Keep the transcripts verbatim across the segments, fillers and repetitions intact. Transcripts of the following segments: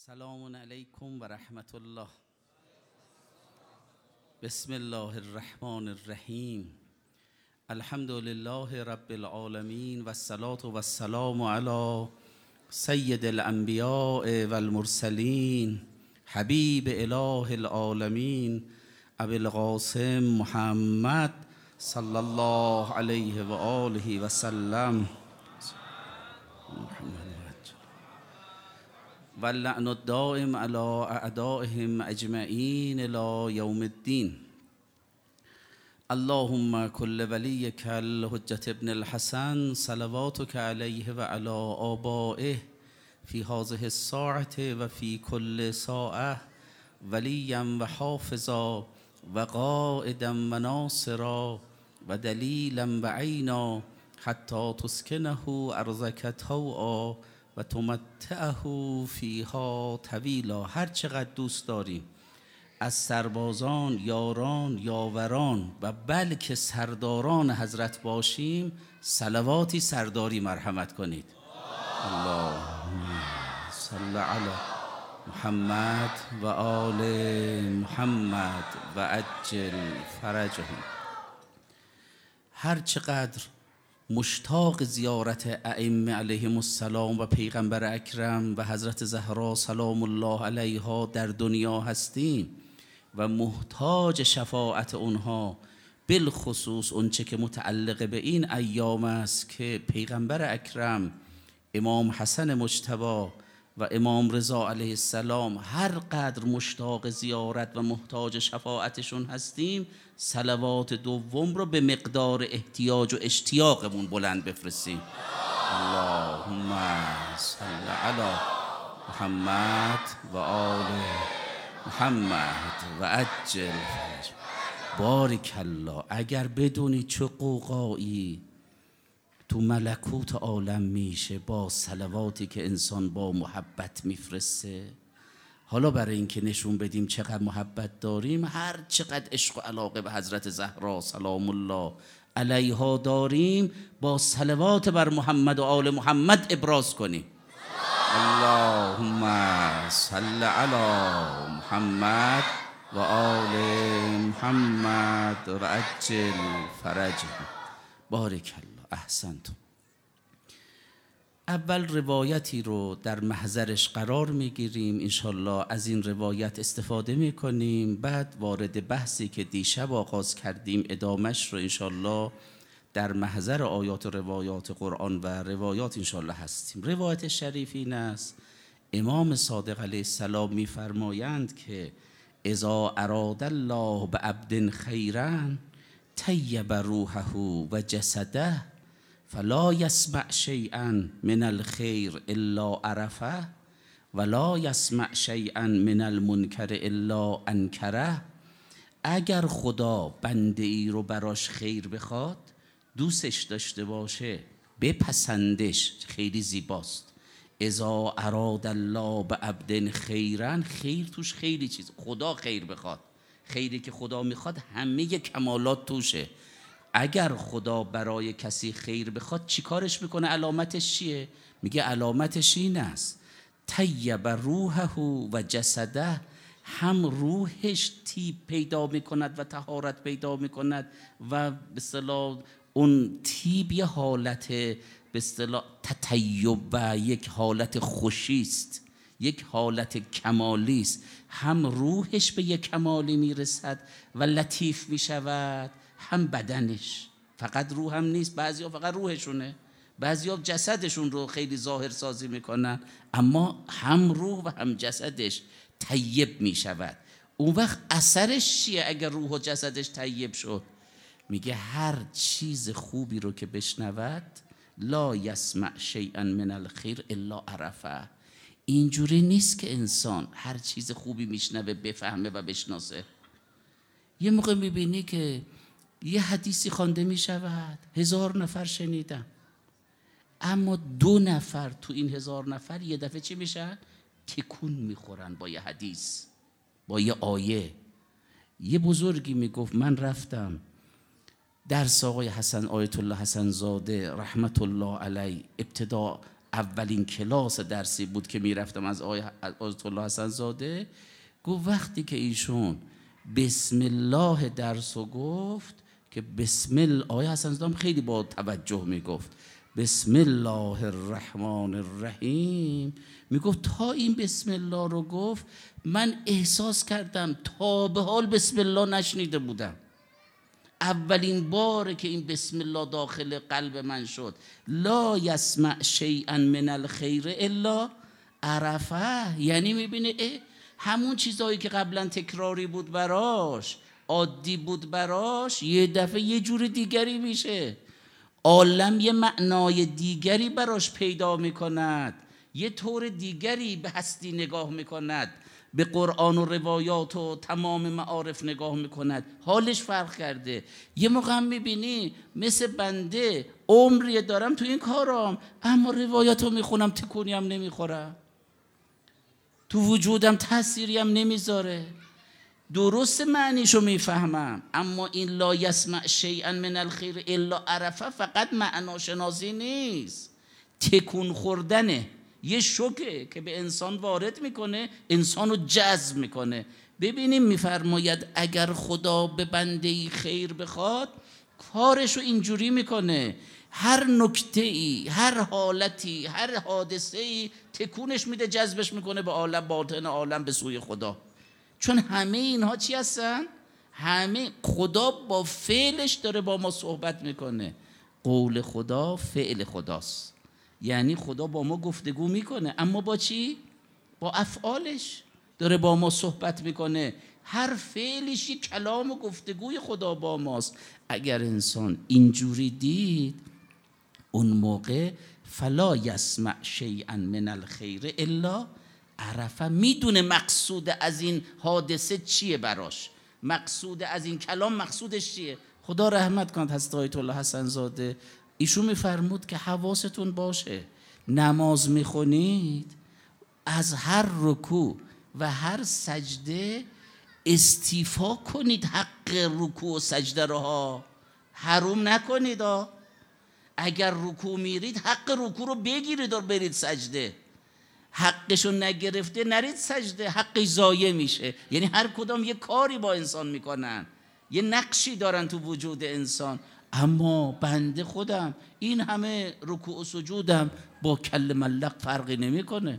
سلام علیکم و رحمت الله. بسم الله الرحمن الرحیم. الحمد لله رب العالمین و الصلاة و السلام علی سید الانبیاء و المرسلین حبیب اله العالمین ابی القاسم محمد صلی الله علیه و آله و سلم. و اللعن الدائم علی اعدائهم اجمعین الی یوم الدین. اللهم کل ولیک الحجة ابن الحسن صلواتک علیه و علی آبائه فی هذه الساعة و فی کل ساعة ولیا و حافظا و قائدا و ناصرا و دلیلا و عینا حتی تسکنه ارضک طوعا و تمتعه فیها طویلا. هر چقدر دوست داریم از سربازان، یاران، یاوران و بلکه سرداران حضرت باشیم، صلواتی سرداری مرحمت کنید. اللهم صل علی محمد و آل محمد و عجل فرجهم. هر چقدر مشتاق زیارت ائمه علیهم السلام و پیغمبر اکرم و حضرت زهرا سلام الله علیها در دنیا هستیم و محتاج شفاعت اونها، بالخصوص اونچه که متعلق به این ایام است که پیغمبر اکرم، امام حسن مجتبی و امام رضا علیه السلام هر قدر مشتاق زیارت و محتاج شفاعتشون هستیم، صلوات دوم رو به مقدار احتیاج و اشتیاقمون بلند بفرستیم. اللهم صل علی محمد و آل محمد و عجل فرج. بارک الله. اگر بدونی چه قوقایی تو ملکوت عالم میشه با صلواتی که انسان با محبت میفرسته، حالا برای اینکه نشون بدیم چقدر محبت داریم، هر چقدر عشق و علاقه به حضرت زهرا سلام الله علیها داریم، با صلوات بر محمد و آل محمد ابراز کنیم. اللهم صل علی محمد و آل محمد و عجل فرجهم. بارک الله. احسنتم. اول روایتی رو در محضرش قرار میگیریم، انشالله از این روایت استفاده میکنیم، بعد وارد بحثی که دیشب آغاز کردیم ادامش رو انشالله در محضر آیات و روایات قرآن و روایات انشالله هستیم. روایت شریف این است: امام صادق علیه السلام میفرمایند که اذا اراد الله بعبد خیرا طیب روحه و جسده فلا یسمع شیئا من الخیر الا عرفه ولا یسمع شیئا من المنکر الا انکره. اگر خدا بنده ای رو براش خیر بخواد، دوستش داشته باشه، بپسندش، خیلی زیباست. اذا اراد الله بعبد خیرا، خیر توش خیلی چیز. خدا خیر بخواد، خیری که خدا میخواد همه کمالات توشه. اگر خدا برای کسی خیر بخواد چی کارش میکنه؟ علامتش چیه؟ میگه علامتش این است: طیب روحه و جسده. هم روحش تیب پیدا میکند و طهارت پیدا میکند و به اصطلاح اون تیب یه حالت به اصطلاح تطیب و یک حالت خوشی است، یک حالت کمالی است. هم روحش به یک کمالی میرسد و لطیف میشود، هم بدنش. فقط روح هم نیست، بعضیا فقط روحشونه، بعضیا جسدشون رو خیلی ظاهر سازی میکنن، اما هم روح و هم جسدش طیب میشود. اون وقت اثرش چیه اگر روح و جسدش طیب شد؟ میگه هر چیز خوبی رو که بشنود، لا یسمع شیئا من الخیر الا عرفه. اینجوری نیست که انسان هر چیز خوبی میشنوه بفهمه و بشناسه. یه موقع میبینی که یه حدیثی خوانده میشود، هزار نفر شنیدن، اما دو نفر تو این هزار نفر یه دفعه چی میشن؟ تکون میخورن با یه حدیث، با یه آیه. یه بزرگی میگفت من رفتم درس آقای حسن آیت الله حسن زاده رحمت الله علیه، ابتدا اولین کلاس درسی بود که میرفتم از آقای آیت الله حسن زاده، گفت وقتی که ایشون بسم الله درسو گفت که بسم الله، آقای حسن زاده خیلی با توجه میگفت بسم الله الرحمن الرحیم، میگفت تا این بسم الله رو گفت من احساس کردم تا به حال بسم الله نشنیده بودم. اولین باره که این بسم الله داخل قلب من شد. لا یسمع شیئا من الخیر الا عرفه، یعنی میبینه همون چیزایی که قبلا تکراری بود براش، عادی بود براش، یه دفعه یه جور دیگری میشه. عالم یه معنای دیگری براش پیدا میکند، یه طور دیگری به هستی نگاه میکند، به قرآن و روایات و تمام معارف نگاه میکند، حالش فرق کرده. یه موقع هم میبینی مثل بنده عمری دارم تو این کارام، اما روایات رو میخونم تکونی هم نمیخورم، تو وجودم تأثیری هم نمیذاره، درست معنیشو میفهمم، اما این لا یسمع شیئا من الخیر الا عرفه فقط معناشناسی نیست، تکون خوردنه، یه شوکه که به انسان وارد میکنه، انسانو جذب میکنه. ببینیم میفرماید اگر خدا به بنده‌ای خیر بخواد کارشو اینجوری میکنه، هر نکته‌ای، هر حالتی، هر حادثه‌ای تکونش میده، جذبش میکنه به عالم باطن، عالم به سوی خدا. چون همه اینها چی هستن؟ همه خدا با فعلش داره با ما صحبت میکنه. قول خدا فعل خداست، یعنی خدا با ما گفتگو میکنه، اما با چی؟ با افعالش داره با ما صحبت میکنه. هر فعلش یک کلام و گفتگوی خدا با ماست. اگر انسان اینجوری دید، اون موقع فلا یسمع شیئا من الخیر الا عرفه، میدونه مقصود از این حادثه چیه براش، مقصود از این کلام مقصودش چیه. خدا رحمت کند حضرت آیت الله حسن زاده، ایشون میفرمود که حواستون باشه نماز میخونید از هر رکوع و هر سجده استیفا کنید، حق رکوع و سجده رو ها حروم نکنید ها. اگر رکوع میرید حق رکوع رو بگیرید و برید سجده، حقشو نگرفته نرید سجده، حقش ضایع میشه. یعنی هر کدام یه کاری با انسان میکنن، یه نقشی دارن تو وجود انسان. اما بنده خودم این همه رکوع و سجودم با کل ملق فرقی نمیکنه.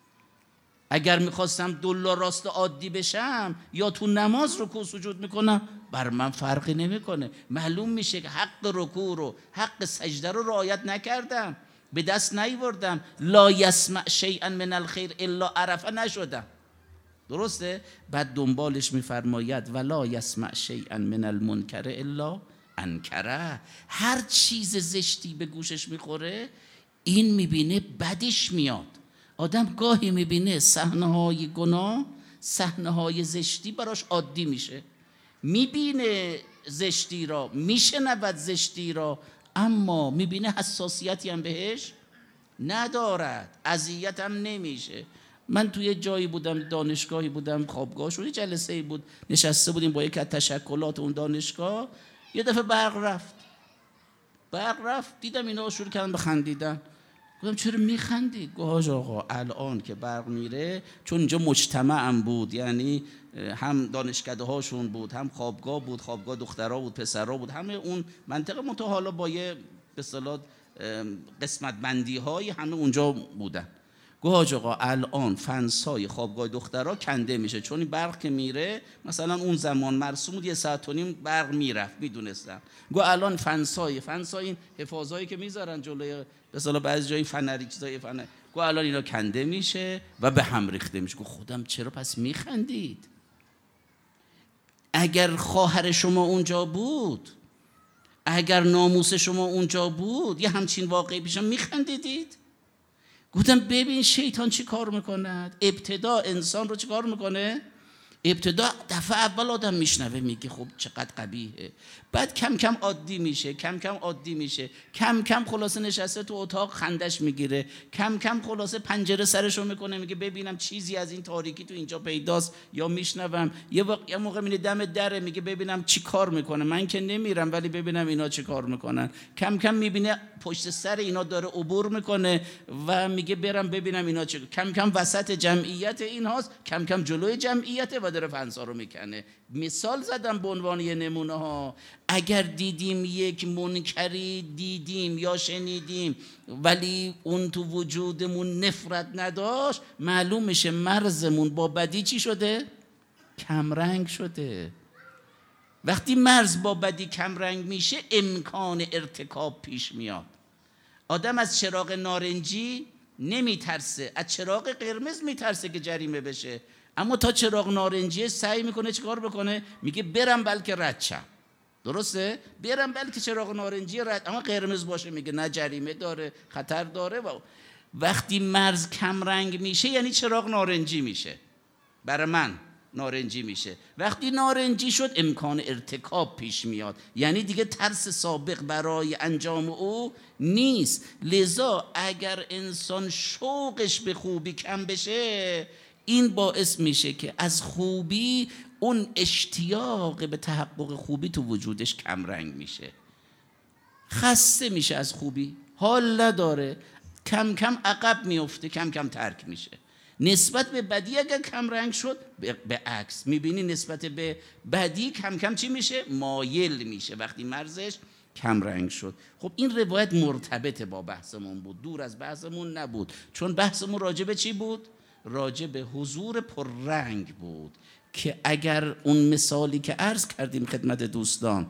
اگر میخواستم دلا راست عادی بشم یا تو نماز رکوع سجود میکنم، بر من فرقی نمیکنه. معلوم میشه که حق رکوع رو، حق سجده رو رعایت نکردم، به دست نیاوردم، لا یسمع شیئا من الخیر الا عرفه نشدم. درسته؟ بعد دنبالش میفرماید ولا یسمع شیئا من المنکر الا انکره، هر چیز زشتی به گوشش میخوره این میبینه بدش میاد. آدم گاهی میبینه صحنه‌های گناه، صحنه‌های زشتی براش عادی میشه، میبینه زشتی را، میشنود زشتی را، اما میبینه حساسیتی هم بهش ندارد، اذیت هم نمیشه. من توی جایی بودم، دانشگاهی بودم، خوابگاهشون یه جلسه‌ای بود، نشسته بودیم با یک از تشکلات اون دانشگاه، یه دفعه برق رفت برق رفت دیدم اینا شروع کردن به خندیدن. گفتم چرا میخندید؟ گفت حاج آقا الان که برق میره، چون اینجا مجتمع هم بود، یعنی هم دانشکده هاشون بود، هم خوابگاه بود، خوابگاه دخترها بود، پسرها بود، همه اون منطقه منتها حالا با یه به اصطلاح قسمت بندی های همه اونجا بودن. گفت حاج آقا الان فنسای خوابگاه دخترها کنده میشه، چون این برق که میره، مثلا اون زمان مرسوم بود یه ساعت و نیم برق میرفت، میدونستم. گفت الان فنسای فنسای این حفاظایی که میذارن جلوی به اصطلاح بعضی جای فنری چیزای فنر، گفت الان اینا کنده میشه و به هم ریخته میشه. گفت خودم چرا پس میخندید؟ اگر خواهر شما اونجا بود، اگر ناموس شما اونجا بود، یه همچین واقعی پیشم میخندیدید؟ گفتم ببین شیطان چی کار میکند. ابتدا انسان رو چی کار میکنه؟ ابتدا دفعه اول آدم میشنوه میگه خب چقدر قبیحه، بعد کم کم عادی میشه، کم کم عادی میشه، کم کم خلاصه نشسته تو اتاق خندش میگیره، کم کم خلاصه پنجره سرشو میکنه میگه ببینم چیزی از این تاریکی تو اینجا پیداست یا میشنوم. یه وقت یه موقع میره دم دره میگه ببینم چی کار میکنه، من که نمیرم ولی ببینم اینا چی کار میکنن. کم کم میبینه پشت سر اینا داره عبور میکنه و میگه برم ببینم اینا چی. کم کم وسط جمعیت اینهاست، کم کم جلوی جمعیت و داره فنسا رو میکنه. مثال زدم به عنوان یه نمونه ها. اگر دیدیم یک منکری دیدیم یا شنیدیم ولی اون تو وجودمون نفرت نداشت، معلوم میشه مرزمون با بدی چی شده؟ کمرنگ شده. وقتی مرز با بدی کمرنگ میشه امکان ارتکاب پیش میاد. آدم از چراغ نارنجی نمیترسه، از چراغ قرمز میترسه که جریمه بشه، اما تا چراغ نارنجی سعی میکنه چیکار بکنه؟ میگه برم بلکه رد شم. درسته؟ برم بلکه چراغ نارنجی رد، اما قرمز باشه میگه نه جریمه داره، خطر داره. و وقتی مرز کم رنگ میشه یعنی چراغ نارنجی میشه، برای من نارنجی میشه. وقتی نارنجی شد امکان ارتکاب پیش میاد، یعنی دیگه ترس سابق برای انجام او نیست. لذا اگر انسان شوقش به خوبی کم بشه، این باعث میشه که از خوبی اون اشتیاق به تحقق خوبی تو وجودش کم رنگ میشه، خسته میشه از خوبی، حال نداره، کم کم عقب میفته، کم کم ترک میشه. نسبت به بدی اگر کم رنگ شد به عکس میبینی نسبت به بدی کم کم چی میشه؟ مایل میشه وقتی مرزش کم رنگ شد. خب این روایت مرتبط با بحثمون بود، دور از بحثمون نبود، چون بحثمون راجع به چی بود؟ راجع به حضور پررنگ بود که اگر اون مثالی که عرض کردیم خدمت دوستان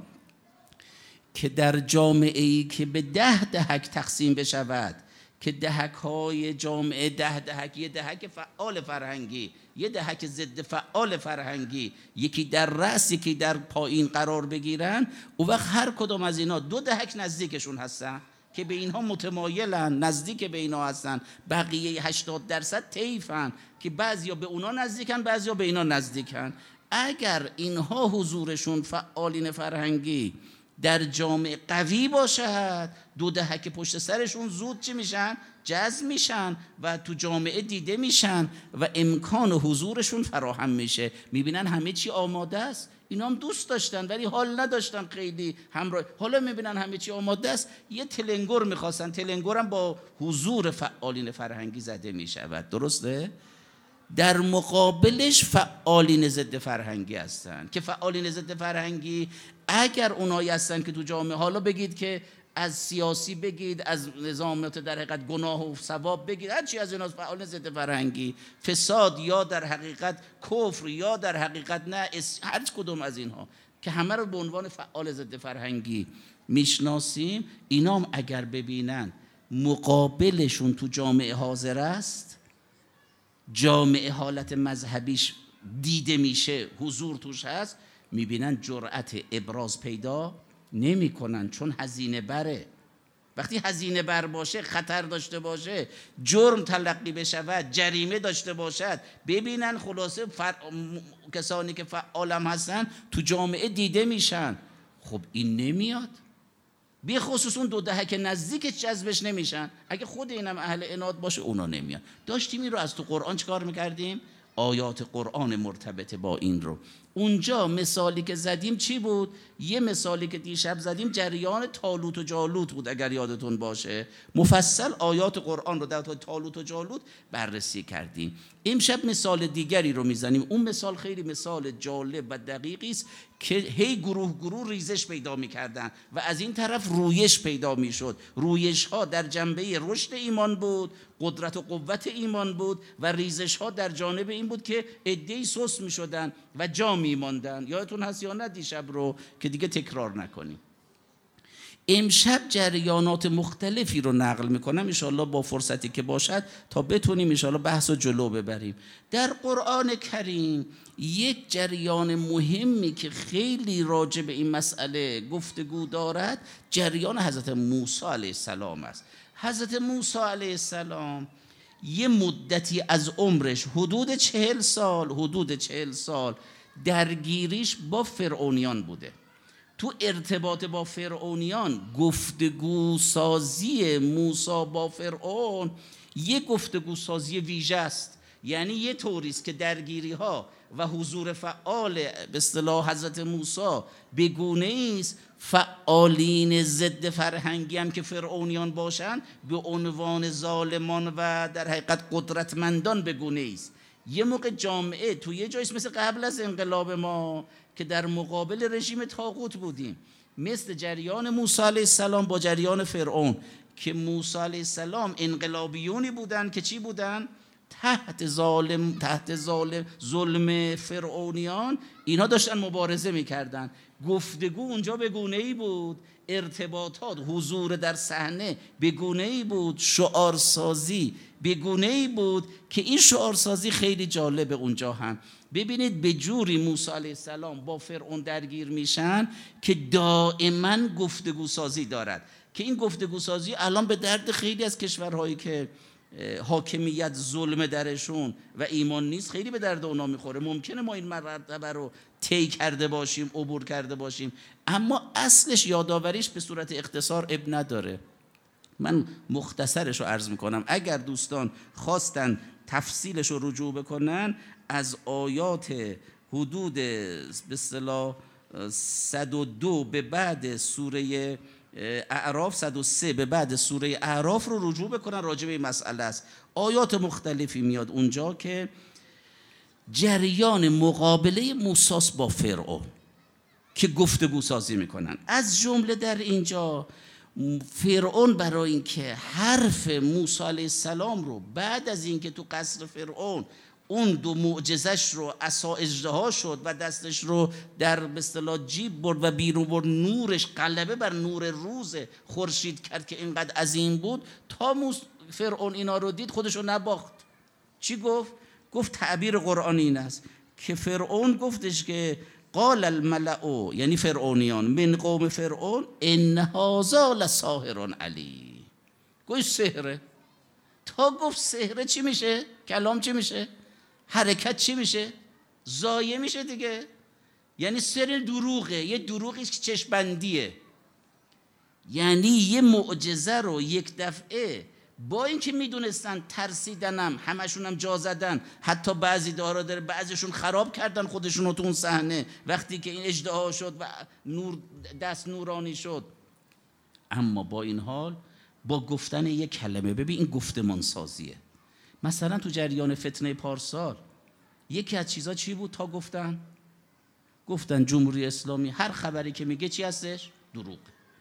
که در جامعه‌ای که به ده دهک تقسیم بشود، که دهک های جامعه ده دهک، یه دهک فعال فرهنگی، یه دهک ضد فعال فرهنگی، یکی در رأس یکی در پایین قرار بگیرن، او وقت هر کدام از اینا دو دهک نزدیکشون هستن که به اینها متمایلن، نزدیک به اینا هستن، بقیه هشتاد درصد طیفن که بعضیا به اونا نزدیکن بعضیا به اینا نزدیکن. اگر اینها حضورشون فعالین فرهنگی در جامعه قوی باشد، دو دهک پشت سرشون زود چی میشن؟ جذب میشن و تو جامعه دیده میشن و امکان حضورشون فراهم میشه. میبینن همه چی آماده است، اینا هم دوست داشتن ولی حال نداشتن خیلی همراه. حالا میبینن همه چی آماده است، یه تلنگر میخواستن، تلنگر هم با حضور فعالین فرهنگی زده میشود. درسته؟ در مقابلش فعالین ضد فرهنگی هستن که فعالین ضد فرهنگی اگر اونایی هستن که تو جامعه، حالا بگید که از سیاسی بگید، از نظامات در حقیقت گناه و ثواب بگید، هر چی از اینا فعالین ضد فرهنگی، فساد یا در حقیقت کفر یا در حقیقت نه، هر کدوم از اینها که همه رو به عنوان فعال ضد فرهنگی میشناسیم، اینا هم اگر ببینن مقابلشون تو جامعه حاضر است، جامعه حالت مذهبیش دیده میشه، حضور توش هست، میبینن جرأت ابراز پیدا نمی کنن، چون هزینه بره. وقتی هزینه بر باشه، خطر داشته باشه، جرم تلقی بشود، جریمه داشته باشد، ببینن خلاصه فر... کسانی که فعالم هستن تو جامعه دیده میشن. خب این نمیاد، بی خصوص اون دو دهک نزدیکش جذبش نمیشن. اگه خود اینم اهل عناد باشه اونا نمیان. داشتیم این رو از تو قرآن چیکار میکردیم؟ آیات قرآن مرتبط با این رو اونجا مثالی که زدیم چی بود؟ یه مثالی که دیشب زدیم جریان طالوت و جالوت بود، اگر یادتون باشه مفصل آیات قرآن رو در طالوت و جالوت بررسی کردیم. امشب مثال دیگری رو میزنیم. اون مثال خیلی مثال جالب و دقیقی است که هی گروه گروه ریزش پیدا میکردن و از این طرف رویش پیدا میشد. رویش ها در جنبه رشد ایمان بود، قدرت و قوت ایمان بود، و ریزش ها در جانب این بود که عده‌ای سست میشدن و جا میماندن. یادتون هست یا نه دیشب رو که دیگه تکرار نکنیم. امشب جریانات مختلفی رو نقل میکنم انشاءالله با فرصتی که باشد تا بتونیم انشاءالله بحث رو جلو ببریم. در قرآن کریم یک جریان مهمی که خیلی راجع به این مسئله گفتگو دارد جریان حضرت موسی علیه السلام است. حضرت موسی علیه السلام یه مدتی از عمرش حدود چهل سال حدود چهل سال درگیریش با فرعونیان بوده. تو ارتباط با فرعونیان گفتگو سازی موسی با فرعون یه گفتگو سازی ویژه است. یعنی یه طوریست که درگیری ها و حضور فعال به اصطلاح حضرت موسی به گونه‌ای است فعالین ضد فرهنگی هم که فرعونیان باشن به عنوان ظالمان و در حقیقت قدرتمندان به گونه‌ای است. یه موقع جامعه تو یه جایست مثل قبل از انقلاب ما که در مقابل رژیم طاغوت بودیم، مثل جریان موسی علیه السلام با جریان فرعون که موسی علیه السلام انقلابیونی بودن که چی بودن؟ تحت ظالم تحت ظالم ظلم فرعونیان اینا داشتن مبارزه میکردن. گفتگو اونجا به گونه‌ای بود، ارتباطات حضور در صحنه به گونه‌ای بود، شعارسازی به گونه‌ای بود که این شعارسازی خیلی جالبه. اونجا هم ببینید به جوری موسی علیه السلام با فرعون درگیر میشن که دائما گفتگو سازی دارد که این گفتگو سازی الان به درد خیلی از کشورهایی که حاکمیت ظلم درشون و ایمان نیست خیلی به درد اونا میخوره. ممکنه ما این مرتبه رو طی کرده باشیم، عبور کرده باشیم، اما اصلش یادآوریش به صورت اختصار اب نداره. من مختصرش رو عرض میکنم. اگر دوستان خواستن تفصیلش رو رجوع بکنن از آیات حدود به اصطلاح صد و دو به بعد سوره اعراف، صد و سه به بعد سوره اعراف رو رجوع بکنن، راجع به این مسئله است. آیات مختلفی میاد اونجا که جریان مقابله موسی با فرعون که گفتگو سازی میکنن. از جمله در اینجا فرعون برای اینکه حرف موسی علیه السلام رو بعد از اینکه تو قصر فرعون اون دو معجزش رو عصا اژدها شد و دستش رو در به اصطلاح جیب برد و بیرون برد، نورش غلبه بر نور روز خورشید کرد که اینقدر عظیم بود، تا فرعون اینا رو دید خودش رو نباخت. چی گفت؟ گفت تعبیر قرآنی این است که فرعون گفتش که قال الملأ، یعنی فرعونیان، من قوم فرعون ان هذا لساحر علی. گوش سحره. تا گفت سحره چی میشه؟ کلام چی میشه؟ حرکت چی میشه؟ زایه میشه دیگه. یعنی سر دروغه، یه دروغی که چشم‌بندیه. یعنی یه معجزه رو یک دفعه با اینکه میدونستن ترسیدنم، همشون هم جا زدن، حتی بعضی دارا داره بعضیشون خراب کردن خودشون رو تو اون صحنه وقتی که این اژدها شد و نور دست نورانی شد، اما با این حال با گفتن یک کلمه، ببین این گفتمان سازیه. مثلا تو جریان فتنه پارسال یکی از چیزا چی بود تا گفتن؟ گفتن جمهوری اسلامی هر خبری که میگه چی هستش؟ دروغ.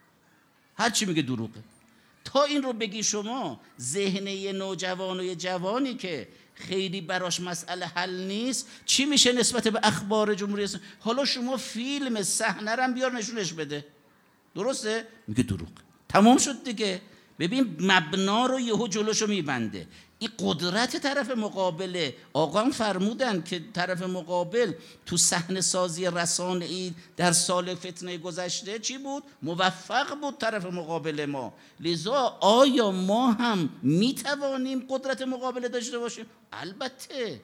هر چی میگه دروغه. تا این رو بگی شما ذهن یه نوجوان و یه جوانی که خیلی براش مسئله حل نیست چی میشه نسبت به اخبار جمهوری اسلامی؟ حالا شما فیلم صحنه رو بیار نشونش بده، درسته؟ میگه دروغ. تمام شد دیگه. ببین مبنا رو یهو جلوشو میبنده. این قدرت طرف مقابله. آقا هم فرمودن که طرف مقابل تو صحنه سازی رسانه‌ای در سال فتنه گذشته چی بود؟ موفق بود طرف مقابل ما. لذا آیا ما هم میتوانیم قدرت مقابله داشته باشیم؟ البته.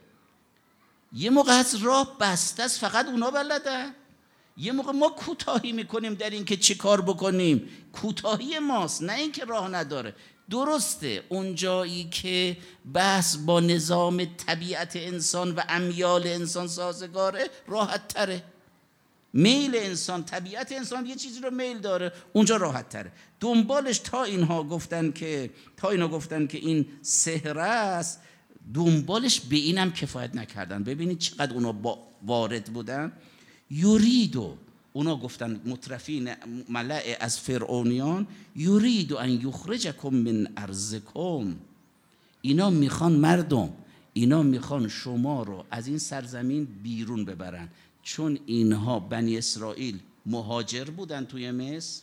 یه موقع از راه بسته است، فقط اونا بلدن. یه موقع ما کوتاهی میکنیم در این که چی کار بکنیم، کوتاهی ماست، نه این که راه نداره. درسته اون جایی که بحث با نظام طبیعت انسان و امیال انسان سازگاره راحت تره. میل انسان، طبیعت انسان یه چیزی رو میل داره، اونجا راحت تره. دنبالش تا اینها گفتن که تا اینا گفتن که این سحر است، دنبالش به اینم کفایت نکردن. ببینید چقدر اونا با وارد بودن. یوریدو، اونا گفتن مترفین ملأ از فرعونیان، یورید ان یخرجکم من ارضکم، اینا میخوان مردم، اینا میخوان شما رو از این سرزمین بیرون ببرن. چون اینها بنی اسرائیل مهاجر بودن توی مصر،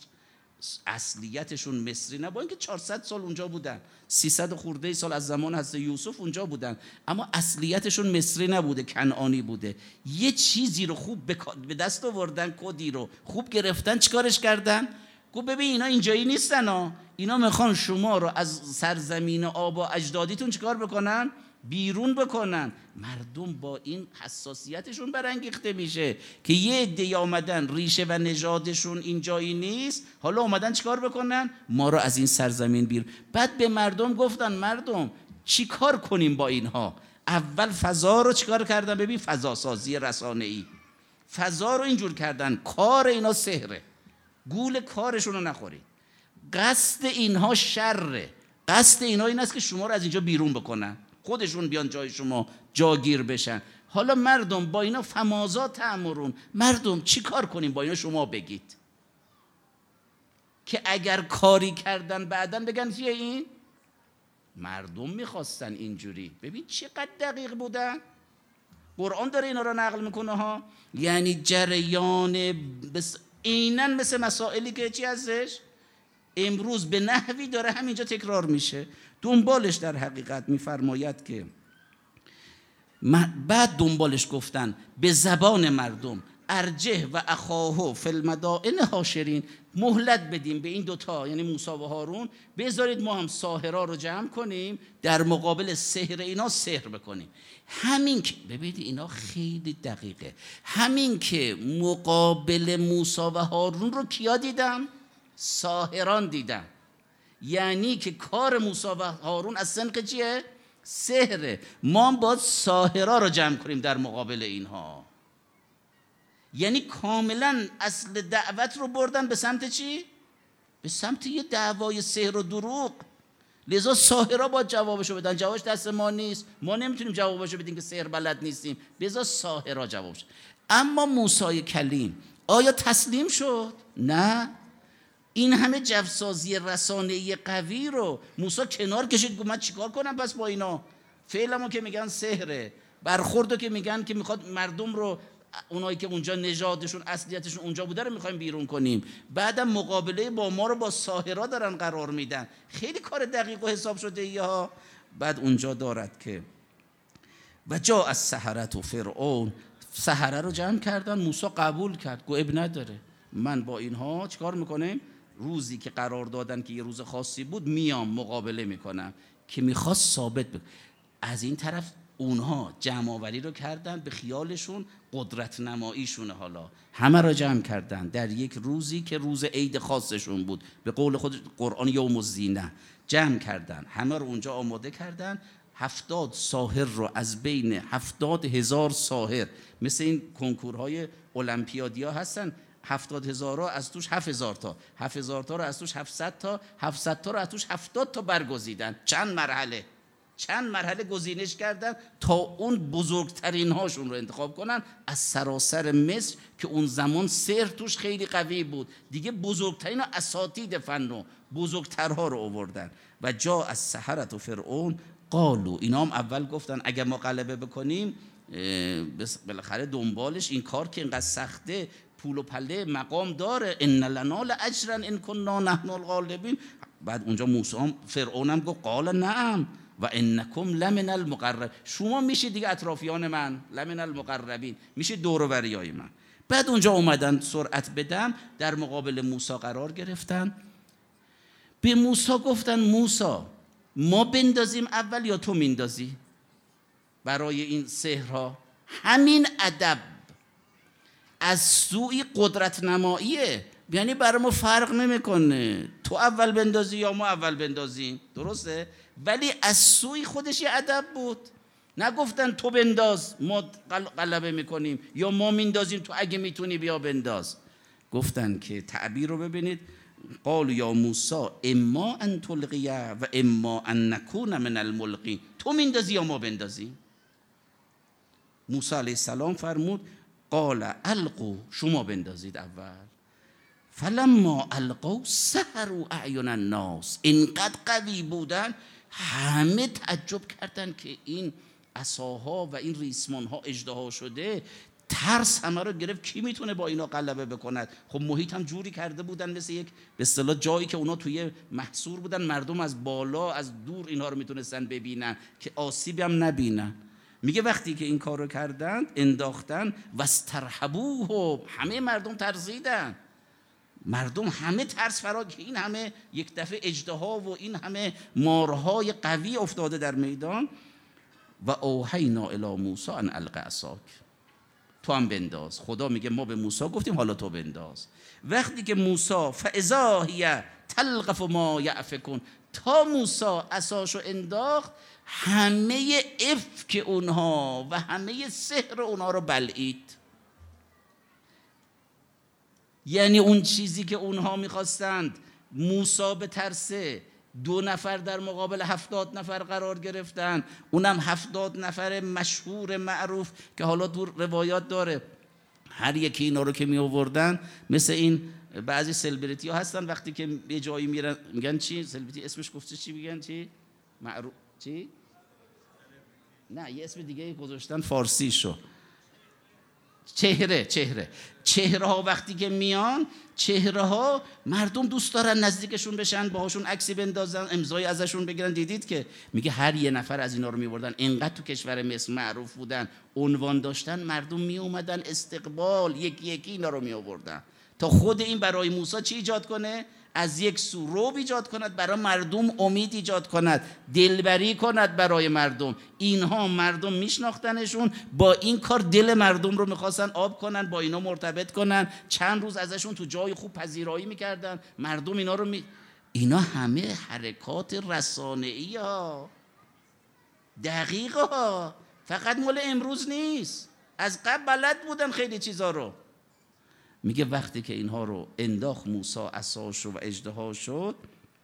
اصلیتشون مصری نه، با اینکه چهارصد سال اونجا بودن، سیصد خورده سال از زمان حضرت یوسف اونجا بودن، اما اصلیتشون مصری نبوده، کنعانی بوده. یه چیزی رو خوب به دست آوردن، کدی رو خوب گرفتن، چیکارش کردن؟ گفت ببین اینا اینجایی نیستن ها، اینا میخوان شما رو از سرزمین آب و اجدادیتون چیکار بکنن؟ بیرون بکنن. مردم با این حساسیتشون برانگیخته میشه که یه عده آمدن ریشه و نژادشون اینجایی نیست، حالا اومدن چیکار بکنن؟ ما رو از این سرزمین بیرون. بعد به مردم گفتن مردم چیکار کنیم با اینها؟ اول فضا رو چیکار کردن؟ ببین فضا سازی رسانه‌ای، فضا رو اینجور کردن کار اینا سحره، گول کارشون رو نخورید. قصد اینها شره، قصد اینها این است که شما رو از اینجا بیرون بکنن، خودشون بیان جای شما جاگیر بشن. حالا مردم با اینا فمازا تأمرون، مردم چی کار کنیم با اینا؟ شما بگید که اگر کاری کردن بعدن بگن چیه این؟ مردم میخواستن اینجوری. ببین چقدر دقیق بودن. قرآن داره اینا رو نقل میکنه ها، یعنی جریان بس اینن مثل مسائلی که چی ازش امروز به نحوی داره همینجا تکرار میشه. دنبالش در حقیقت میفرماید که بعد دنبالش گفتن به زبان مردم ارجه و اخاهو فی المدائن حاشرین، مهلت بدیم به این دوتا یعنی موسی و هارون، بذارید ما هم ساحرا رو جمع کنیم در مقابل سحر اینا سحر بکنیم. همین که ببینید اینا خیلی دقیقه، همین که مقابل موسی و هارون رو کیا دیدم؟ ساحران دیدم. یعنی که کار موسی و هارون از سنق چیه؟ سحره. ما باید ساحرا رو جمع کنیم در مقابل اینها. یعنی کاملا اصل دعوت رو بردن به سمت چی؟ به سمت یه دعوای سحر و دروغ. لذا ساحرا باید جوابشو بدن، جوابش دست ما نیست، ما نمیتونیم جوابشو بدیم که سحر بلد نیستیم، لذا ساحرا جوابش. اما موسی کلیم آیا تسلیم شد؟ نه. این همه جوسازی رسانه‌ای قوی رو موسی کنار کشید، گفت من چیکار کنم پس با اینا؟ فعلمو که میگن سحره، برخوردو که میگن که میخواد مردم رو، اونایی که اونجا نژادشون اصلیتشون اونجا بوده رو میخوایم بیرون کنیم، بعدم مقابله با ما رو با ساحرا دارن قرار میدن. خیلی کار دقیق و حساب شده ای ها. بعد اونجا دارد که و جا از سحرت و فرعون، سحره رو جمع کردن، موسی قبول کرد، گفت اب نداره، من با اینها چیکار میکنیم؟ روزی که قرار دادن که یه روز خاصی بود میام مقابله میکنم، که میخواست ثابت بکنه. از این طرف اونها جمع آوری رو کردن، به خیالشون قدرت نماییشونه، حالا همه رو جمع کردن در یک روزی که روز عید خاصشون بود، به قول خود قرآن یوم الزینه، جمع کردن، همه رو اونجا آماده کردن. هفتاد ساحر رو از بین هفتاد هزار ساحر، مثل این کنکورهای المپیادیا هستن، هفتاد هزار رو از توش هفت هزار تا، هفت هزار تا رو از توش هفتصد تا، هفتصد تا رو از توش هفتاد تا برگزیدن. چند مرحله چند مرحله گزینش کردن تا اون بزرگترین هاشون رو انتخاب کنن از سراسر مصر، که اون زمان سحر توش خیلی قوی بود دیگه. بزرگترین اساتید فن و بزرگترها رو آوردن. و جا از سحرت و فرعون قالو، اینا هم اول گفتن اگر ما غلبه بکنیم بالاخره دنبالش این کار که اینقدر سخته، پول و پله مقام داره، ان لنا لاجرا ان كنا نحن الغالبین. بعد اونجا موسی هم فرعون هم گفت قال نعم و انکم لمن المقرب، شما میشید دیگه اطرافیان من، لمن المقربین، میشید دور و بریای من. بعد اونجا اومدن سرعت بدم در مقابل موسی قرار گرفتن. به موسی گفتن موسی ما بندازیم اول یا تو میندازی برای این سحرها؟ همین ادب از سوی قدرت نماییه، یعنی برای ما فرق نمیکنه تو اول بندازی یا ما اول بندازیم، درسته؟ ولی از سوی خودش یه ادب بود. نگفتن تو بنداز ما غلبه میکنیم یا ما میندازیم تو اگه میتونی بیا بنداز. گفتن که تعبیر رو ببینید، قال یا موسی اما ان تلقی و اما ان نکون من الملقین، تو میندازی یا ما بندازیم؟ موسی علیه السلام فرمود قال القوا، شما بندازید اول. فلما القوا سحروا اعین الناس، اینقدر قوی بودن همه تعجب کردن که این عصاها و این ریسمانها اژدها شده. ترس همه رو گرفت، کی میتونه با اینا غلبه بکند؟ خب محیط هم جوری کرده بودن مثل یک به اصطلاح جایی که اونا توی محصور بودن، مردم از بالا از دور اینها رو میتونستن ببینن که آسیبی هم نبینن. میگه وقتی که این کار رو کردن انداختن و استرهبوه، همه مردم ترسیدن. مردم همه ترس فرا که این همه یک دفعه اژدها و این همه مارهای قوی افتاده در میدان. و اوحینا الی موسی ان الق عصاک، تو هم بنداز. خدا میگه ما به موسی گفتیم حالا تو بنداز. وقتی که موسی فاذا هی تلقف ما یأفکون، تا موسی عصاشو انداخت همه افک اونها و همه سحر اونها رو بلعید. یعنی اون چیزی که اونها میخواستند موسی به ترسه، دو نفر در مقابل هفتاد نفر قرار گرفتن، اونم هفتاد نفر مشهور معروف که حالا دور روایات داره هر یکی اینا رو که می آوردن، مثل این بعضی سلبریتی ها هستن وقتی که یه جایی میرن میگن چی سلبریتی اسمش گفته چی میگن چی معروف چی نه یه اسم دیگه گذاشتن فارسی شو چهره چهره چهره ها وقتی که میان، چهره ها مردم دوست دارن نزدیکشون بشن، باهاشون عکسی بندازن، امضای ازشون بگیرن. دیدید که میگه هر یه نفر از اینا رو میبردن، اینقدر تو کشور مصر معروف بودن، عنوان داشتن، مردم میومدن استقبال یکی یکی اینا رو میآوردن تا خود این برای موسی چی ایجاد کنه؟ از یک سو رعب ایجاد کند، برای مردم امید ایجاد کند، دلبری کند برای مردم. اینها مردم میشناختنشون، با این کار دل مردم رو میخواستن آب کنن، با اینا مرتبط کنن، چند روز ازشون تو جای خوب پذیرایی میکردن، مردم اینا رو می... اینا همه حرکات رسانه‌ای ها، دقیقه ها، فقط مال امروز نیست، از قبل بلد بودن خیلی چیزا رو. میگه وقتی که اینها رو انداخت موسی عصاشو و اژدها شد،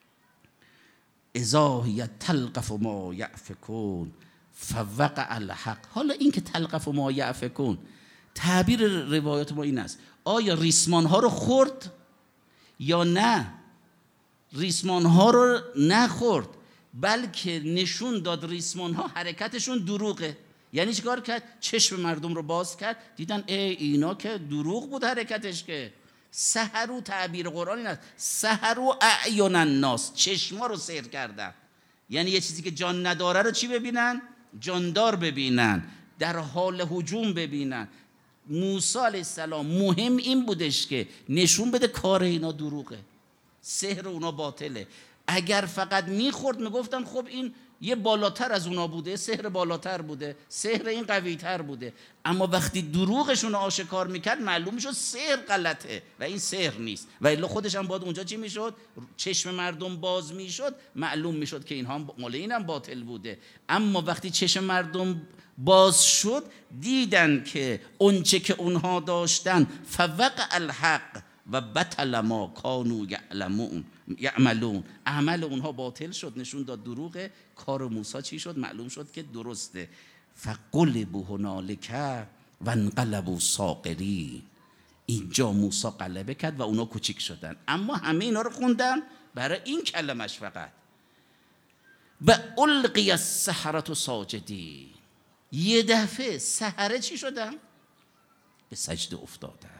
اذا هی تلقف ما یأفکون فوقع الحق. حالا این که تلقف ما یأفکون، تعبیر روایات ما این است، آیا ریسمان ها رو خورد یا نه؟ ریسمان ها رو نخورد، بلکه نشون داد ریسمان ها حرکتشون دروغه. یعنی چیکار کرد؟ چشم مردم رو باز کرد، دیدن ای اینا که دروغ بود حرکتش. که سحرو، تعبیر قرآن این است، سحرو اعین الناس، چشما رو سحر کردن. یعنی یه چیزی که جان نداره رو چی ببینن؟ جاندار ببینن، در حال هجوم ببینن. موسی علیه السلام مهم این بودش که نشون بده کار اینا دروغه، سحر اونا باطله. اگر فقط میخورد میگفتن خب این یه بالاتر از اونا بوده، سحر بالاتر بوده، سحر این قوی تر بوده. اما وقتی دروغشون رو آشکار میکرد معلوم میشد سحر غلطه و این سحر نیست. و الا خودش هم باید اونجا چی میشد؟ چشم مردم باز میشد، معلوم میشد که اینها مال اینم باطل بوده. اما وقتی چشم مردم باز شد، دیدن که اونچه که اونها داشتن فوقع الحق و بطل ما کانوا یعلمون یعملون، عمل اونها باطل شد، نشون داد دروغه. کار موسی چی شد؟ معلوم شد که درسته. فغلبوا هنالک و انقلبوا صاغرین. اینجا موسی غلبه کرد و اونا کوچیک شدن. اما همه اینا رو خوندن برای این کلمش فقط. و القی السحرة ساجدین، یه دفعه سحره چی شدن؟ به سجده افتادن.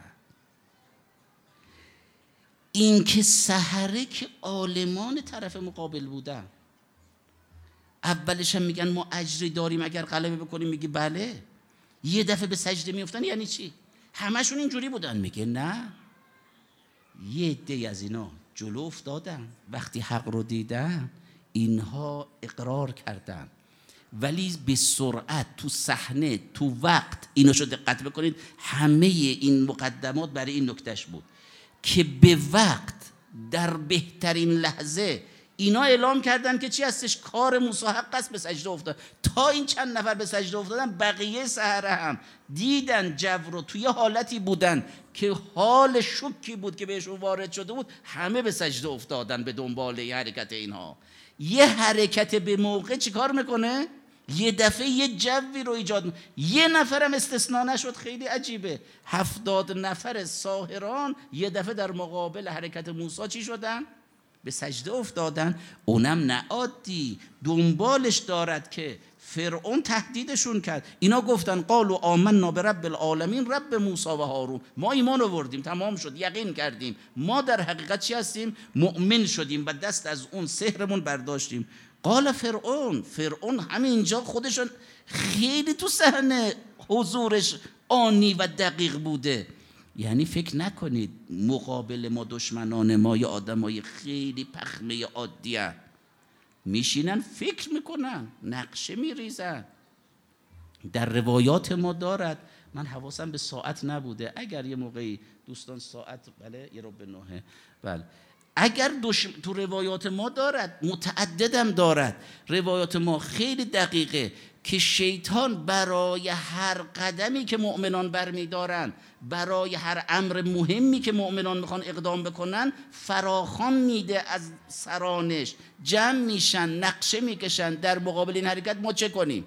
این که سحره که عالمان طرف مقابل بودن، اولش هم میگن ما اجری داریم اگر غلبه بکنیم، میگی بله. یه دفعه به سجده میافتن یعنی چی؟ همشون اینجوری بودن؟ میگه نه، یه عده از اینا جلو افتادن، وقتی حق رو دیدن اینها اقرار کردن، ولی به سرعت تو صحنه تو وقت. اینو شو دقت بکنید، همه این مقدمات برای این نکتهش بود که به وقت در بهترین لحظه اینا اعلام کردن که چی هستش؟ کار موسی حق است، به سجده افتاد. تا این چند نفر به سجده افتادن، بقیه سحره هم دیدن جو رو، توی حالتی بودن که حال شوکی بود که بهشون وارد شده بود، همه به سجده افتادن به دنبال حرکت اینها. یه حرکت به موقع چی کار میکنه؟ یه دفعه یه جوی رو ایجاد میکنه. یه نفرم استثناء نشد. خیلی عجیبه، هفتاد نفر ساحران یه دفعه در مقابل حرکت موسی چی شدن؟ به سجده افتادن. اونم نه عادی، دنبالش دارد که فرعون تهدیدشون کرد. اینا گفتن قالوا آمنا برب العالمین رب موسی و هارون، ما ایمان آوردیم، تمام شد، یقین کردیم، ما در حقیقت چی هستیم؟ مؤمن شدیم و دست از اون سحرمون برداشتیم. قال فرعون، فرعون همینجا خودشون خیلی تو صحنه حضورش آنی و دقیق بوده. یعنی فکر نکنید مقابل ما دشمنان ما یا آدمای خیلی پخمه عادی هستند، میشینن فکر میکنن، نقشه میریزن. در روایات ما دارد، من حواسم به ساعت نبوده، اگر یه موقعی دوستان ساعت، بله یه رو به نهه، بله اگر دش... تو روایات ما دارد، متعددم دارد، روایات ما خیلی دقیقه که شیطان برای هر قدمی که مؤمنان برمیدارن، برای هر امر مهمی که مؤمنان میخوان اقدام بکنن، فراخوان میده از سرانش، جمع میشن، نقشه میکشن. در مقابل این حرکت ما چه کنیم؟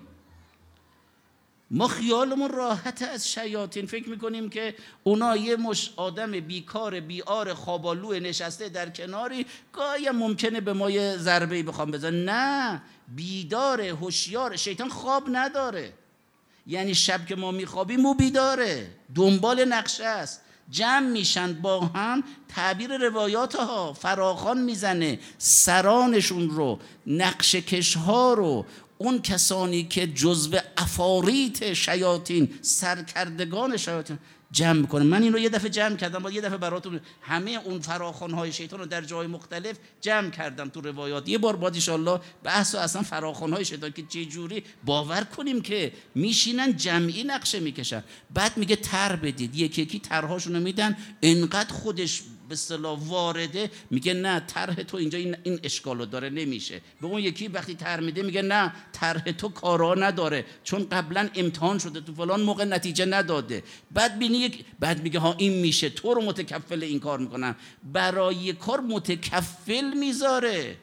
ما خیالمون راحته از شیاطین، فکر میکنیم که اونا یه مش آدم بیکار بیار خوابالو نشسته در کناری، گاهی ممکنه به ما یه ضربه‌ای بخوام بزن. نه، بیداره، هوشیار. شیطان خواب نداره، یعنی شب که ما میخوابیم او بیداره، دنبال نقشه است. جمع میشن با هم، تعبیر روایات ها فراخوان میزنه سرانشون رو، نقشه کش ها رو، اون کسانی که جزو افاریت شیاطین، سرکردگان شیاطین جمع میکنه. من این رو یه دفعه جمع کردم، با یه دفعه براتون همه اون فراخوان‌های شیطان رو در جای مختلف جمع کردم تو روایات. یه بار بعد ان شاءالله بحث اصلا فراخوان‌های شیطان که چه جوری باور کنیم که میشینن جمعی نقشه میکشن. بعد میگه طرح بدید، یکی یکی طرحاشونو میدن، انقدر خودش به اصطلاح وارده، میگه نه طرح تو اینجا این, این اشکالو داره، نمیشه. به اون یکی وقتی طرح میده میگه نه طرح تو کارا نداره، چون قبلا امتحان شده تو فلان موقع نتیجه نداده. بعد بینی یک، بعد میگه ها این میشه، تو رو متکفل این کار میکنم، برای کار متکفل میذاره.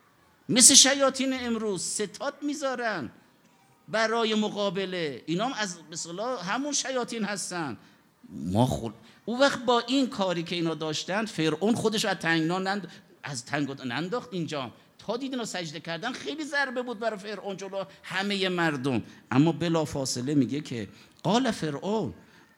مثل شیاطین امروز ستاد میذارن برای مقابله. اینا هم از به اصطلاح همون شیاطین هستن. ما خود اون وقت با این کاری که اینا داشتن، فرعون خودش از تنگنا نند... از تنگ ننداخت اینجا، تا دید اینا سجده کردن خیلی ضربه بود برای فرعون جلو همه مردم. اما بلا فاصله میگه که قال فرعون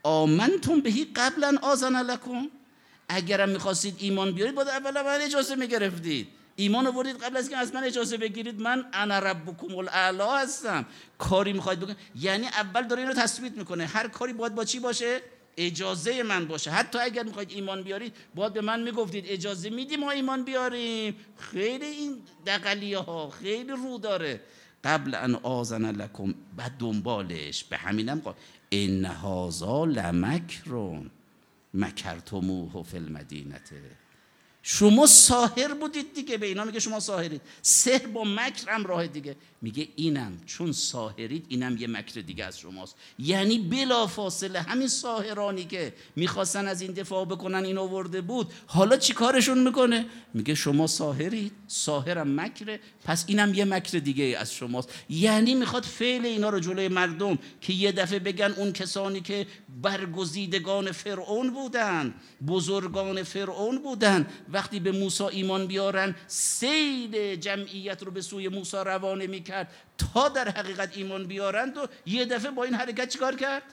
آمنتم بهی قبلا آذن لکم، اگرم میخواستید ایمان بیارید باید اول اول اجازه میگرفتید، ایمان آوردید قبل از که از من اجازه بگیرید، من انا ربکم الاعلی هستم. کاری میخواید بکنید، یعنی اول داره اینو تثبیت میکنه هر کاری باید با چی باشه؟ اجازه من باشه. حتی اگر میخواید ایمان بیارید باید به من میگفتید اجازه میدیم ما ایمان بیاریم. خیلی این دقلیه ها خیلی رو داره. قبل ان آذن لکم، بعد دنبالش به همینم قال ان هذا لمکر مکرتموه فی المدینه، شما ساحر بودید دیگه. به اینا میگه شما ساحرید، سحر با مکر هم راه دیگه. میگه اینم چون ساحرید اینم یه مکر دیگه از شماست. یعنی بلا فاصله همین ساحرانی که میخواستن از این دفاع بکنن این آورده بود، حالا چی کارشون میکنه؟ میگه شما ساحرید، ساحرم مکره، پس اینم یه مکر دیگه از شماست. یعنی میخواد فعل اینا رو جلوی مردم که یه دفعه بگن اون کسانی که برگزیدگان فرعون بودن، بزرگان فرعون بودن، وقتی به موسی ایمان بیارن سیل جمعیت رو به سوی موسی روانه میکرد تا در حقیقت ایمان بیارند، و یه دفعه با این حرکت چیکار کرد؟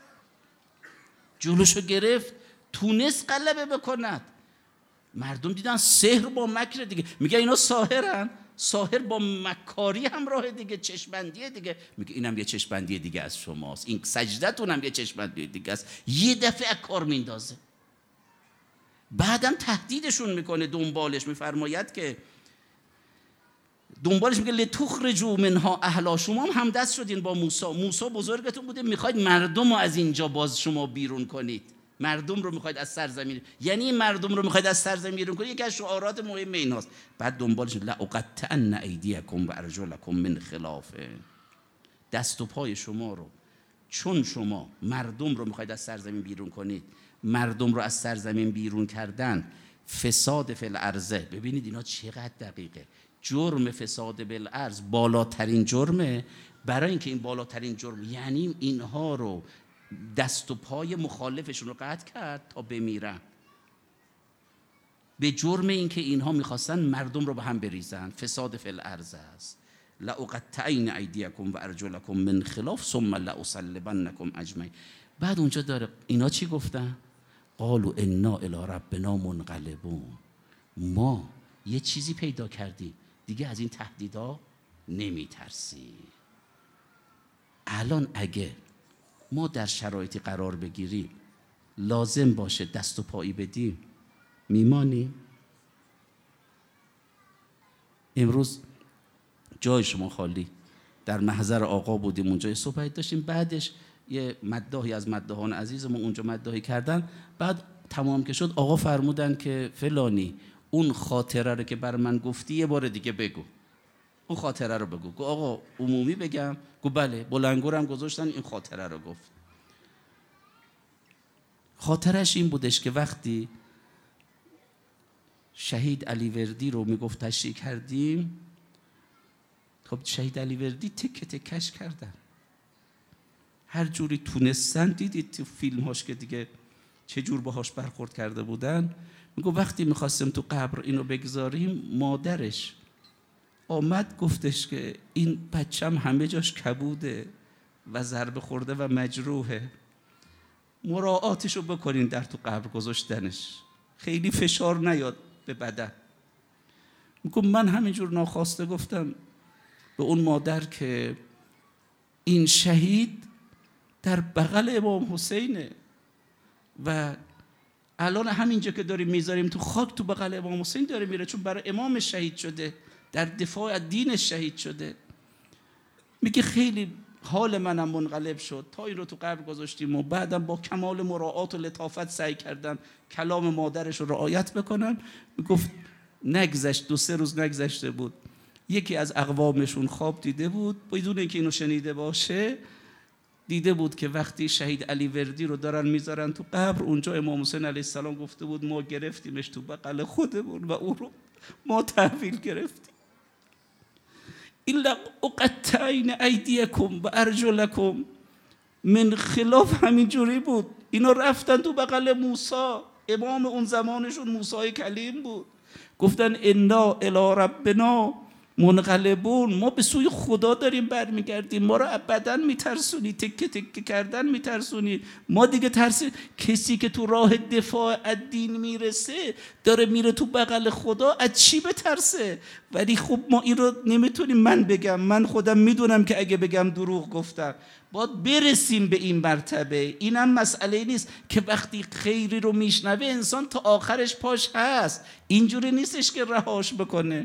جلوشو گرفت، تونست غلبه بکند. مردم دیدن سحر با مکر دیگه. میگه اینا ساحرن، ساحر با مکاری همراه دیگه، چشمندیه دیگه. میگه اینم یه چشمندیه دیگه از شماست، این سجدتون هم یه چشمندیه دیگه است. یه دفعه کار میندازه. بعدم تهدیدشون میکنه، دنبالش میفرماید که دنبالش میگه لتخرجوا منها اهلا، شما هم همدست شدین با موسی، موسی بزرگتون بوده، میخواید مردم رو از اینجا باز شما بیرون کنید، مردم رو میخواید از سرزمین، یعنی مردم رو میخواید از سرزمین بیرون کنید. یکی از شعارات مهم ایناست. بعد دنبالش لأقطعن ایدیکم و ارجلکم من خلاف، دست و پای شما رو، چون شما مردم رو میخواید از سرزمین بیرون کنید، مردم رو از سرزمین بیرون کردن فساد فی الارض. ببینید اینا چقدر دقیقه. جرم فساد بالارض بالاترین جرمه. برای اینکه این بالاترین جرم، یعنی اینها رو دست و پای مخالفشون رو قطع کرد تا بمیرن، به جرم اینکه اینها میخواستن مردم رو به هم بریزن. فساد فی الارض است. لأقطعن ایدیکم و ارجلکم من خلاف ثم لأصلبنکم اجمعین. بعد اونجا داره اینا چی گفتن؟ قالوا انا الی ربنا منقلبون، ما یه چیزی پیدا کردیم دیگه، از این تهدیدا نمیترسیم. الان اگه ما در شرایطی قرار بگیریم لازم باشه دست و پایی بدیم میمانیم. امروز جای شما خالی، در محضر آقا بودیم اونجا یه صحبت داشتیم، بعدش یه مداحی از مداحان عزیزمون اونجا مداحی کردن، بعد تمام که شد آقا فرمودن که فلانی اون خاطره رو که بر من گفتی یه بار دیگه بگو، اون خاطره رو بگو. گو آقا عمومی بگم؟ گو بله. بلنگورم گذاشتن این خاطره رو گفت. خاطرش این بودش که وقتی شهید علیوردی رو میگفت تشییع کردیم، خب شهید علیوردی تکه تکش کردن، هر جوری تونستن. دیدید تو فیلم هاش که دیگه چه جور باهاش برخورد کرده بودن. میگو وقتی میخواستیم تو قبر اینو بگذاریم، مادرش آمد گفتش که این بچم همه جاش کبوده و ضربه خورده و مجروحه، مراعاتشو بکنین در تو قبر گذاشتنش، خیلی فشار نیاد به بدن. میگم من همینجور ناخواسته گفتم به اون مادر که این شهید در بغل امام حسینه و الان همینجا که داریم میذاریم تو خاک تو بغل امام حسین داره میره، چون برای امام شهید شده، در دفاع از دین شهید شده. میگه خیلی حال منم منقلب شد تا این رو تو قبر گذاشتیم و بعدم با کمال مراعات و لطافت سعی کردم کلام مادرش رو رعایت بکنم. میگفت نگذشت، دو سه روز نگذشته بود، یکی از اقوامشون خواب دیده بود بدون اینکه اینو شنیده باشه، دیده بود که وقتی شهید علیوردی رو دارن میذارن تو قبر، اونجا امام حسین علیه السلام گفته بود ما گرفتیمش تو بغل خودمون و او رو ما تحویل گرفتیم. الا اقطعین ایدیکم و ارجلکم من خلاف، همینجوری بود. اینا رفتن تو بغل موسی، امام اون زمانشون موسی کلیم بود، گفتن انا الی ربنا منقلبون، ما به سوی خدا داریم برمیگردیم، ما رو ابدا میترسونی، تکه تکه کردن میترسونی، ما دیگه ترس. کسی که تو راه دفاع از دین میرسه داره میره تو بغل خدا، از چی بترسه؟ ولی خب ما این رو نمیتونیم. من بگم، من خودم میدونم که اگه بگم دروغ گفتم، باید برسیم به این مرتبه. اینم مسئله نیست که وقتی خیری رو میشنوه انسان تا آخرش پاش هست، اینجوری نیستش که رهاش بکنه.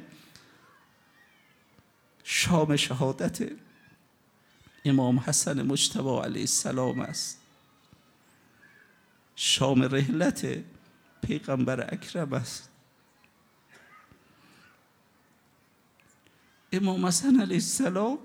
شام شهادت امام حسن مجتبی علیه السلام است، شام رحلت پیغمبر اکرم است. امام حسن علیه السلام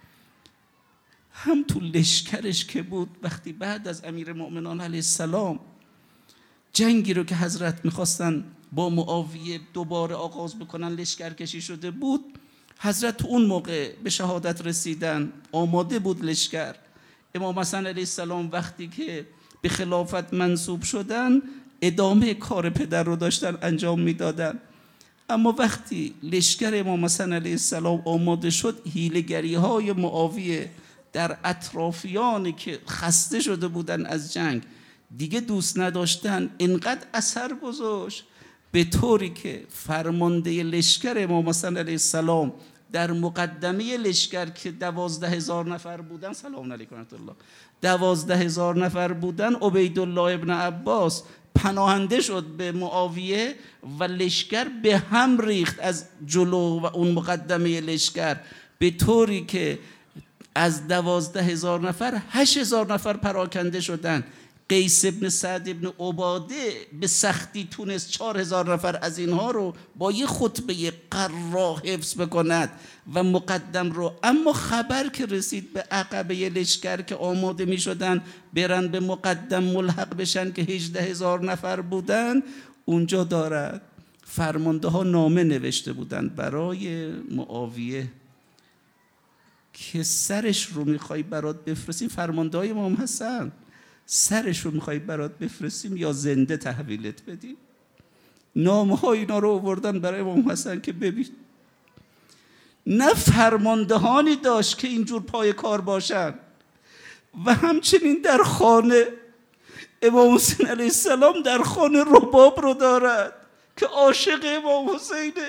هم تو لشکرش که بود، وقتی بعد از امیر مؤمنان علیه السلام جنگی رو که حضرت میخواستن با معاویه دوباره آغاز بکنن، لشکر کشی شده بود، حضرت اون موقع به شهادت رسیدن، آماده بود لشکر. امام حسن علیه السلام وقتی که به خلافت منصوب شدن، ادامه کار پدر رو داشتن انجام میدادن. اما وقتی لشکر امام حسن علیه السلام آماده شد، حیله‌گری های معاویه در اطرافیانی که خسته شده بودن از جنگ دیگه دوست نداشتن، اینقدر اثر گذاشت به طوری که فرمانده لشکر امام حسن علیه السلام در مقدمه لشکر که دوازده هزار نفر بودن، سلام علیکم ورحمت الله، دوازده هزار نفر بودن، عبیدالله ابن عباس پناهنده شد به معاویه و لشکر به هم ریخت از جلو و اون مقدمه لشکر، به طوری که از دوازده هزار نفر هشت هزار نفر پراکنده شدن. قیس ابن سعد ابن عباده به سختی تونست چهار هزار نفر از اینها رو با یه خطبه قرا حفظ بکند و مقدم رو. اما خبر که رسید به عقبه لشکر که آماده می شدن برن به مقدم ملحق بشن که هجده هزار نفر بودن، اونجا دارد فرمانده ها نامه نوشته بودن برای معاویه که سرش رو میخوای برات بفرستیم، فرمانده های امام حسن، سرش رو میخوای برات بفرستیم یا زنده تحویلت بدیم؟ نامه ها اینا رو آوردن برای امام حسن که ببین، نه فرماندهانی داشت که اینجور پای کار باشن و همچنین در خانه امام حسین علیه السلام در خانه رباب رو دارد که عاشق امام حسینه،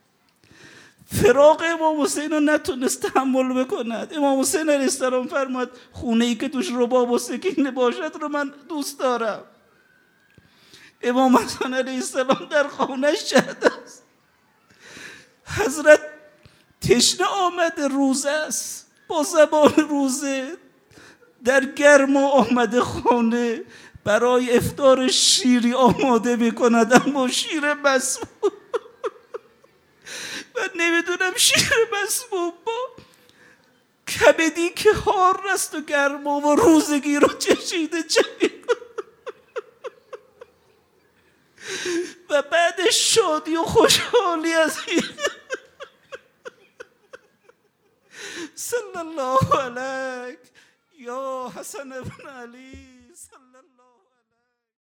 فراق امام حسین رو نتونست تحمل بکند. امام حسین علیه السلام فرمود خونه ای که توش رباب و سکینه باشد رو من دوست دارم. امام حسن علیه السلام در خانه‌اش شهد است. حضرت تشنه آمده، روزه است، با زبان روزه در گرما آمده خانه، برای افطار شیری آماده میکند، اما شیر مسموم من نمیدونم شیر مسموم با کبدی که حار است و گرما و روزگی رو چشیده چه و بعد شادی و خوشحالی از این صلی الله علیک یا حسن ابن علی.